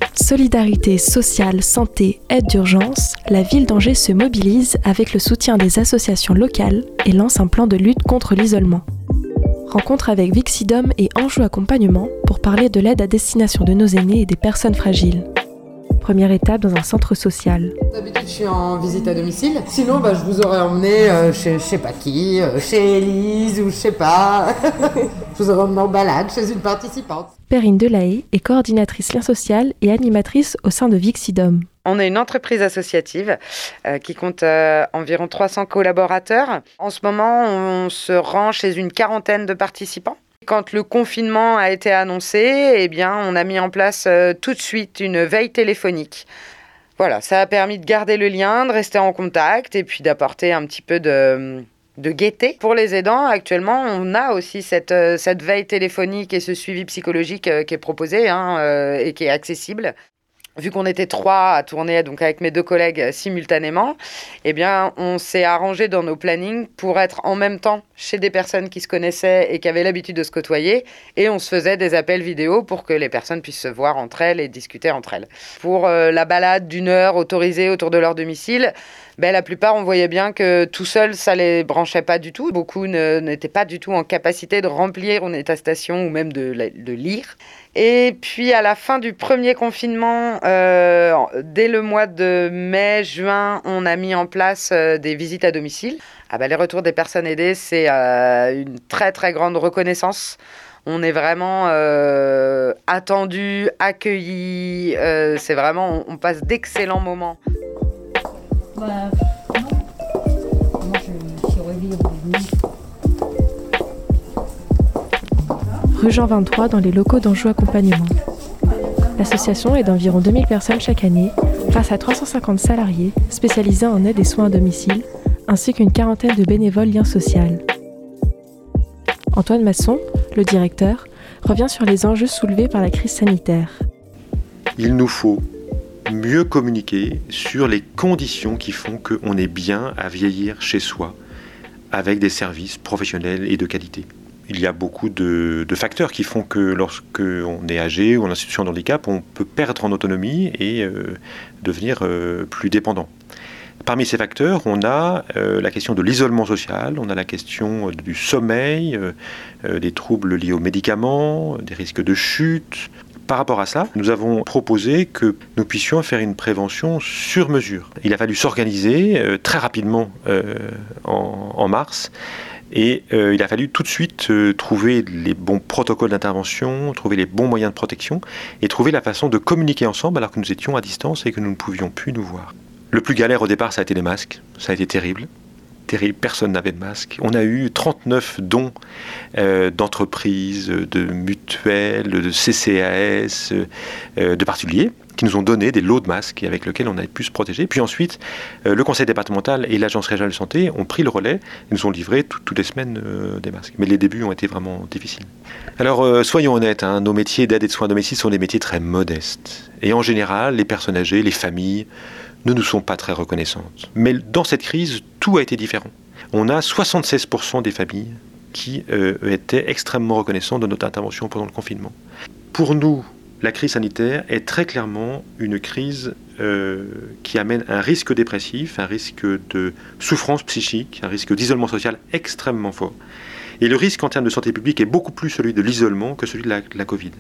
Solidarité sociale, santé, aide d'urgence, la ville d'Angers se mobilise avec le soutien des associations locales et lance un plan de lutte contre l'isolement. Rencontre avec Vixidom et Anjou Accompagnement pour parler de l'aide à destination de nos aînés et des personnes fragiles. Première étape dans un centre social. D'habitude, je suis en visite à domicile. Sinon, je vous aurais emmené chez je sais pas qui, chez Élise ou je sais pas. Je vous aurais emmené en balade chez une participante. Perrine Delahaye est coordinatrice lien social et animatrice au sein de Vixidom. On est une entreprise associative qui compte environ 300 collaborateurs. En ce moment, on se rend chez une quarantaine de participants. Quand le confinement a été annoncé, on a mis en place tout de suite une veille téléphonique. Voilà, ça a permis de garder le lien, de rester en contact et puis d'apporter un petit peu de gaieté. Pour les aidants, actuellement, on a aussi cette veille téléphonique et ce suivi psychologique qui est proposé et qui est accessible. Vu qu'on était 3 à tourner donc avec mes 2 collègues simultanément, on s'est arrangé dans nos plannings pour être en même temps chez des personnes qui se connaissaient et qui avaient l'habitude de se côtoyer. Et on se faisait des appels vidéo pour que les personnes puissent se voir entre elles et discuter entre elles. Pour la balade d'1 heure autorisée autour de leur domicile, la plupart, on voyait bien que tout seul, ça les branchait pas du tout. Beaucoup n'étaient pas du tout en capacité de remplir une attestation ou même de lire. Et puis, à la fin du premier confinement, dès le mois de mai, juin, on a mis en place des visites à domicile. Les retours des personnes aidées, c'est une très, très grande reconnaissance. On est vraiment attendus, accueillis. C'est vraiment, on passe d'excellents moments. Non. Moi, je suis revenue. Rue Jean 23, dans les locaux d'Anjou Accompagnement. L'association est d'environ 2000 personnes chaque année, face à 350 salariés spécialisés en aide et soins à domicile, ainsi qu'une quarantaine de bénévoles lien social. Antoine Masson, le directeur, revient sur les enjeux soulevés par la crise sanitaire. Il nous faut mieux communiquer sur les conditions qui font qu'on est bien à vieillir chez soi, avec des services professionnels et de qualité. Il y a beaucoup de facteurs qui font que lorsqu'on est âgé ou en situation de handicap, on peut perdre en autonomie et devenir plus dépendant. Parmi ces facteurs, on a la question de l'isolement social, on a la question du sommeil, des troubles liés aux médicaments, des risques de chute. Par rapport à ça, nous avons proposé que nous puissions faire une prévention sur mesure. Il a fallu s'organiser très rapidement en mars. Et il a fallu tout de suite trouver les bons protocoles d'intervention, trouver les bons moyens de protection et trouver la façon de communiquer ensemble alors que nous étions à distance et que nous ne pouvions plus nous voir. Le plus galère au départ, ça a été les masques. Ça a été terrible. Personne n'avait de masque. On a eu 39 dons d'entreprises, de mutuelles, de CCAS, de particuliers qui nous ont donné des lots de masques avec lesquels on a pu se protéger. Puis ensuite, le conseil départemental et l'agence régionale de santé ont pris le relais et nous ont livré toutes les semaines des masques. Mais les débuts ont été vraiment difficiles. Alors, soyons honnêtes, nos métiers d'aide et de soins à domicile sont des métiers très modestes. Et en général, les personnes âgées, les familles, ne nous sont pas très reconnaissantes. Mais dans cette crise, tout a été différent. On a 76% des familles qui étaient extrêmement reconnaissantes de notre intervention pendant le confinement. Pour nous, la crise sanitaire est très clairement une crise qui amène un risque dépressif, un risque de souffrance psychique, un risque d'isolement social extrêmement fort. Et le risque en termes de santé publique est beaucoup plus celui de l'isolement que celui de la Covid.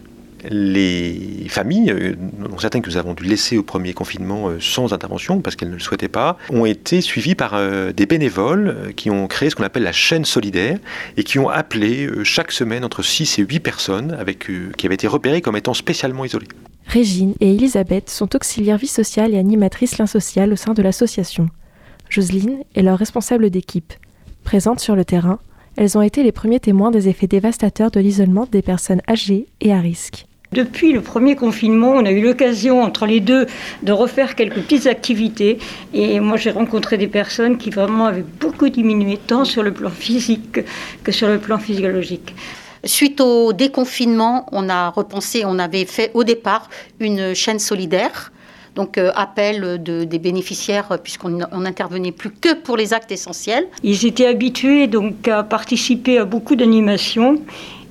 Les familles, dont certaines que nous avons dû laisser au premier confinement sans intervention parce qu'elles ne le souhaitaient pas, ont été suivies par des bénévoles qui ont créé ce qu'on appelle la chaîne solidaire et qui ont appelé chaque semaine entre 6 et 8 personnes qui avaient été repérées comme étant spécialement isolées. Régine et Elisabeth sont auxiliaires vie sociale et animatrices lien social au sein de l'association. Jocelyne est leur responsable d'équipe. Présentes sur le terrain, elles ont été les premiers témoins des effets dévastateurs de l'isolement des personnes âgées et à risque. Depuis le premier confinement, on a eu l'occasion entre les deux de refaire quelques petites activités. Et moi, j'ai rencontré des personnes qui vraiment avaient beaucoup diminué, tant sur le plan physique que sur le plan physiologique. Suite au déconfinement, on avait fait au départ une chaîne solidaire. Donc appel des bénéficiaires puisqu'on n'intervenait plus que pour les actes essentiels. Ils étaient habitués donc à participer à beaucoup d'animations.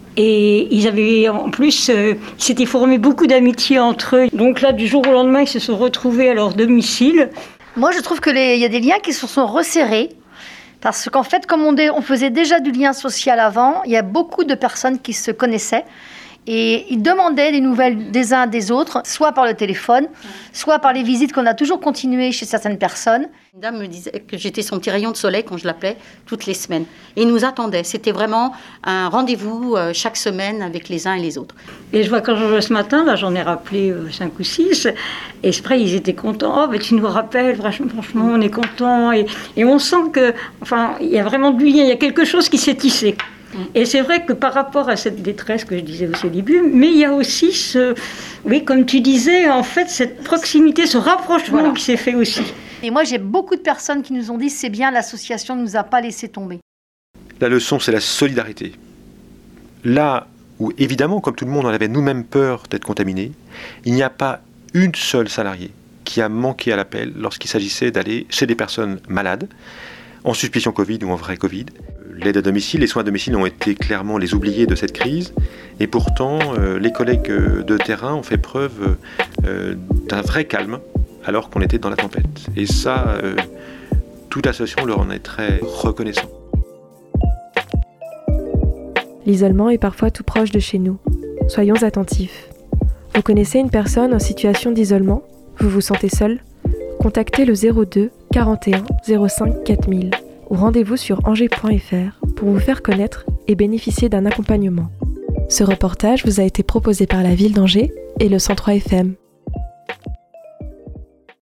Et ils avaient, en plus, s'étaient formés beaucoup d'amitié entre eux. Donc là, du jour au lendemain, ils se sont retrouvés à leur domicile. Moi, je trouve qu'il y a des liens qui se sont resserrés. Parce qu'en fait, comme on faisait déjà du lien social avant, il y a beaucoup de personnes qui se connaissaient. Et ils demandaient des nouvelles des uns des autres, soit par le téléphone, soit par les visites qu'on a toujours continuées chez certaines personnes. Une dame me disait que j'étais son petit rayon de soleil quand je l'appelais toutes les semaines. Et ils nous attendaient. C'était vraiment un rendez-vous chaque semaine avec les uns et les autres. Et je vois quand ce matin, là j'en ai rappelé 5 ou 6, et c'est vrai, ils étaient contents. Oh, tu nous rappelles, franchement, on est contents. Et on sent que, il y a vraiment du lien, il y a quelque chose qui s'est tissé. Et c'est vrai que par rapport à cette détresse que je disais au début, mais il y a aussi comme tu disais, en fait, cette proximité, ce rapprochement qui s'est fait aussi. Et moi, j'ai beaucoup de personnes qui nous ont dit, c'est bien, l'association ne nous a pas laissé tomber. La leçon, c'est la solidarité. Là où, évidemment, comme tout le monde, on avait nous-mêmes peur d'être contaminés, il n'y a pas une seule salariée qui a manqué à l'appel lorsqu'il s'agissait d'aller chez des personnes malades, en suspicion Covid ou en vrai Covid. L'aide à domicile, les soins à domicile ont été clairement les oubliés de cette crise. Et pourtant, les collègues de terrain ont fait preuve d'un vrai calme alors qu'on était dans la tempête. Et ça, toute l'association leur en est très reconnaissant. L'isolement est parfois tout proche de chez nous. Soyons attentifs. Vous connaissez une personne en situation d'isolement ? Vous vous sentez seul ? Contactez le 02 41 05 4000 ou rendez-vous sur angers.fr pour vous faire connaître et bénéficier d'un accompagnement. Ce reportage vous a été proposé par la ville d'Angers et le 103 FM.